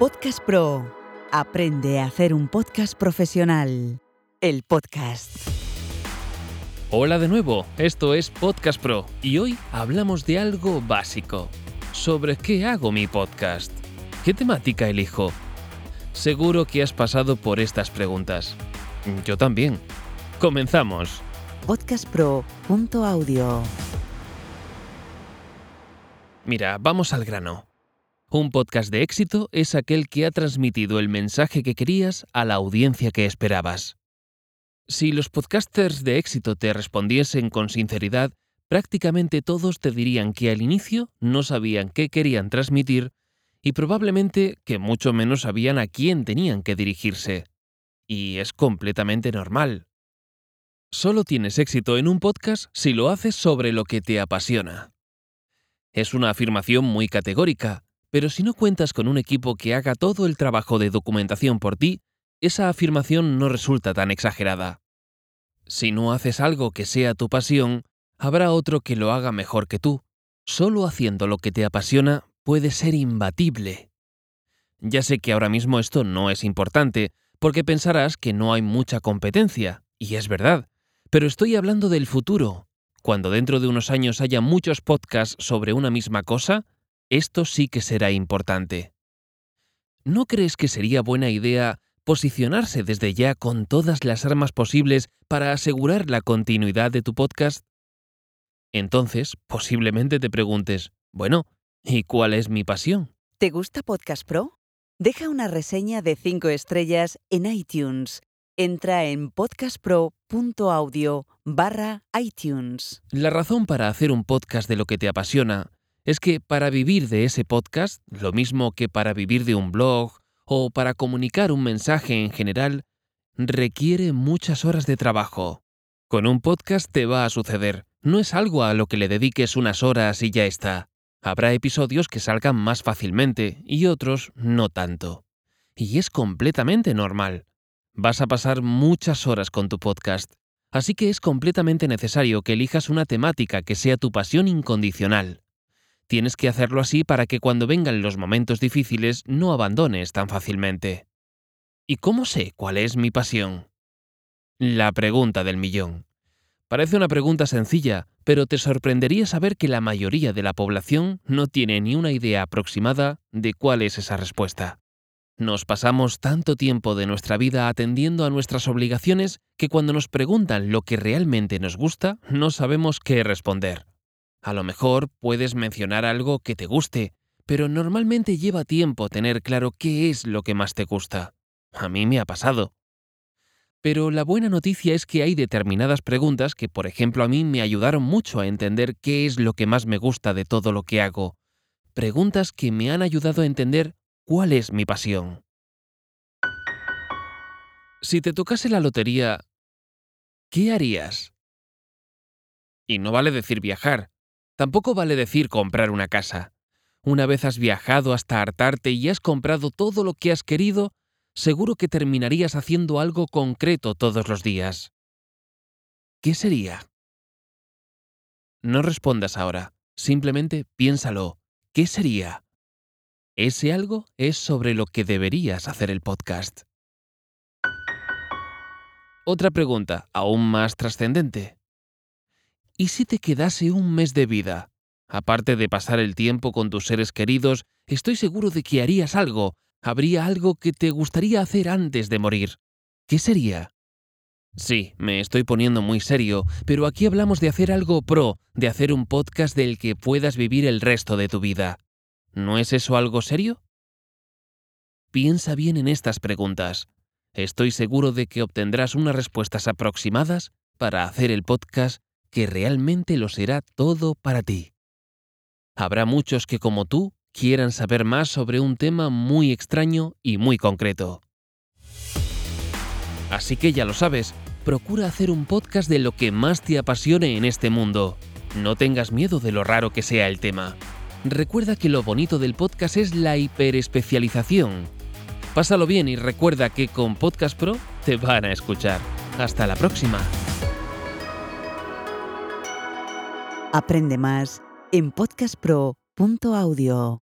Podcast Pro. Aprende a hacer un podcast profesional. El podcast. Hola de nuevo, esto es Podcast Pro y hoy hablamos de algo básico. ¿Sobre qué hago mi podcast? ¿Qué temática elijo? Seguro que has pasado por estas preguntas. Yo también. Comenzamos. Podcastpro.audio. Mira, vamos al grano. Un podcast de éxito es aquel que ha transmitido el mensaje que querías a la audiencia que esperabas. Si los podcasters de éxito te respondiesen con sinceridad, prácticamente todos te dirían que al inicio no sabían qué querían transmitir y probablemente que mucho menos sabían a quién tenían que dirigirse. Y es completamente normal. Solo tienes éxito en un podcast si lo haces sobre lo que te apasiona. Es una afirmación muy categórica, pero si no cuentas con un equipo que haga todo el trabajo de documentación por ti, esa afirmación no resulta tan exagerada. Si no haces algo que sea tu pasión, habrá otro que lo haga mejor que tú. Solo haciendo lo que te apasiona puedes ser imbatible. Ya sé que ahora mismo esto no es importante, porque pensarás que no hay mucha competencia, y es verdad, pero estoy hablando del futuro. Cuando dentro de unos años haya muchos podcasts sobre una misma cosa, esto sí que será importante. ¿No crees que sería buena idea posicionarse desde ya con todas las armas posibles para asegurar la continuidad de tu podcast? Entonces, posiblemente te preguntes, bueno, ¿y cuál es mi pasión? ¿Te gusta Podcast Pro? Deja una reseña de 5 estrellas en iTunes. Entra en podcastpro.audio/iTunes. La razón para hacer un podcast de lo que te apasiona es que para vivir de ese podcast, lo mismo que para vivir de un blog o para comunicar un mensaje en general, requiere muchas horas de trabajo. Con un podcast te va a suceder. No es algo a lo que le dediques unas horas y ya está. Habrá episodios que salgan más fácilmente y otros no tanto. Y es completamente normal. Vas a pasar muchas horas con tu podcast. Así que es completamente necesario que elijas una temática que sea tu pasión incondicional. Tienes que hacerlo así para que cuando vengan los momentos difíciles no abandones tan fácilmente. ¿Y cómo sé cuál es mi pasión? La pregunta del millón. Parece una pregunta sencilla, pero te sorprendería saber que la mayoría de la población no tiene ni una idea aproximada de cuál es esa respuesta. Nos pasamos tanto tiempo de nuestra vida atendiendo a nuestras obligaciones que cuando nos preguntan lo que realmente nos gusta, no sabemos qué responder. A lo mejor puedes mencionar algo que te guste, pero normalmente lleva tiempo tener claro qué es lo que más te gusta. A mí me ha pasado. Pero la buena noticia es que hay determinadas preguntas que, por ejemplo, a mí me ayudaron mucho a entender qué es lo que más me gusta de todo lo que hago. Preguntas que me han ayudado a entender cuál es mi pasión. Si te tocase la lotería, ¿qué harías? Y no vale decir viajar. Tampoco vale decir comprar una casa. Una vez has viajado hasta hartarte y has comprado todo lo que has querido, seguro que terminarías haciendo algo concreto todos los días. ¿Qué sería? No respondas ahora. Simplemente piénsalo. ¿Qué sería? Ese algo es sobre lo que deberías hacer el podcast. Otra pregunta, aún más trascendente. ¿Y si te quedase un mes de vida? Aparte de pasar el tiempo con tus seres queridos, estoy seguro de que harías algo. Habría algo que te gustaría hacer antes de morir. ¿Qué sería? Sí, me estoy poniendo muy serio, pero aquí hablamos de hacer algo pro, de hacer un podcast del que puedas vivir el resto de tu vida. ¿No es eso algo serio? Piensa bien en estas preguntas. Estoy seguro de que obtendrás unas respuestas aproximadas para hacer el podcast que realmente lo será todo para ti. Habrá muchos que, como tú, quieran saber más sobre un tema muy extraño y muy concreto. Así que ya lo sabes, procura hacer un podcast de lo que más te apasione en este mundo. No tengas miedo de lo raro que sea el tema. Recuerda que lo bonito del podcast es la hiperespecialización. Pásalo bien y recuerda que con Podcast Pro te van a escuchar. Hasta la próxima. Aprende más en podcastpro.audio.